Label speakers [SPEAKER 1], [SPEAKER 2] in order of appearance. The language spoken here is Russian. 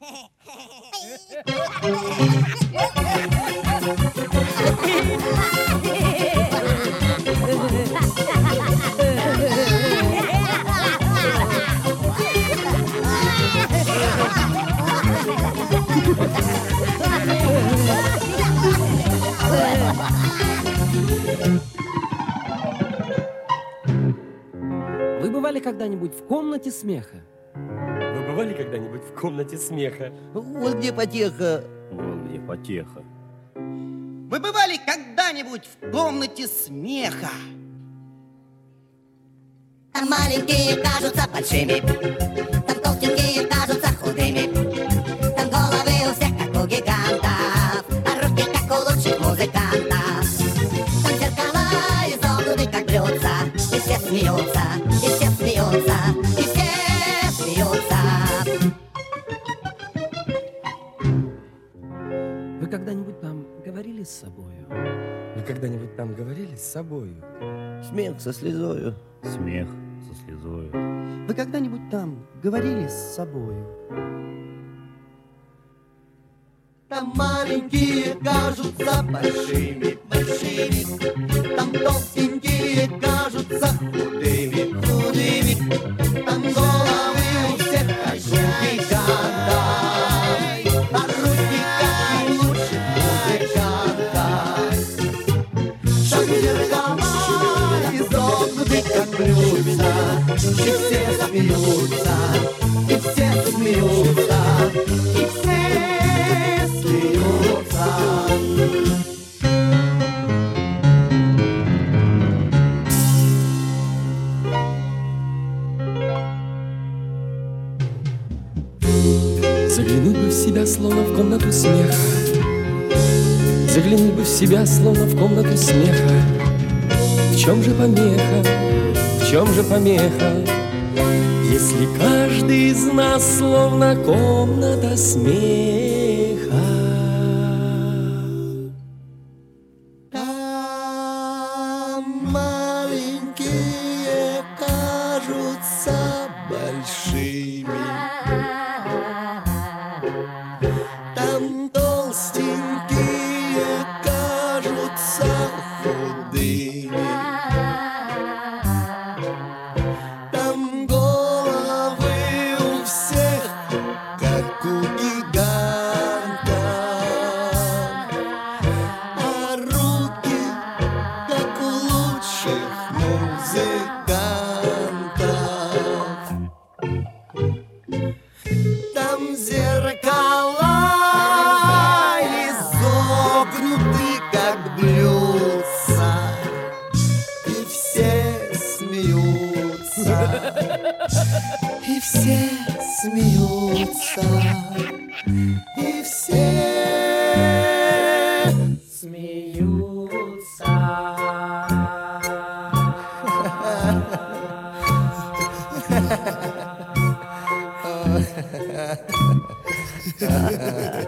[SPEAKER 1] Вы бывали когда-нибудь в комнате смеха?
[SPEAKER 2] Вы бывали когда-нибудь в комнате смеха?
[SPEAKER 3] Вот где потеха.
[SPEAKER 2] Вон где потеха.
[SPEAKER 3] Вы бывали когда-нибудь в комнате смеха?
[SPEAKER 4] Там маленькие кажутся большими, там толстенькие кажутся худыми, там головы у всех как у гигантов, а руки как у лучших музыкантов. Там зеркала изогнуты как блюдца, и все смеются, и все смеются, и все смеются.
[SPEAKER 1] Вы когда-нибудь там говорили с собою?
[SPEAKER 2] Вы когда-нибудь там говорили с собою?
[SPEAKER 3] Смех со слезою.
[SPEAKER 2] Смех со слезою.
[SPEAKER 3] Вы когда-нибудь там говорили с собою? Там маленькие кажутся большими, большими. Там толстенькие кажутся худыми, худыми. Там головы у всех как у гигантов, а руки как у лучших музыкантов. Там зеркала изогнуты как блюдца, и все смеются, и все смеются, и все смеются.
[SPEAKER 1] Заглянуть бы в себя, словно в комнату смеха. Заглянуть бы в себя, словно в комнату смеха. В чем же помеха? В чем же помеха? Если каждый из нас словно комната смеха.
[SPEAKER 3] Там маленькие кажутся большими. Там толстенькие кажутся худыми. Там головы у всех как у гигантов, а руки как у лучших музыкантов. Там зеркала изогнуты как блюдца, и все смеются, и все смеются, и все смеются. Ha ha ha.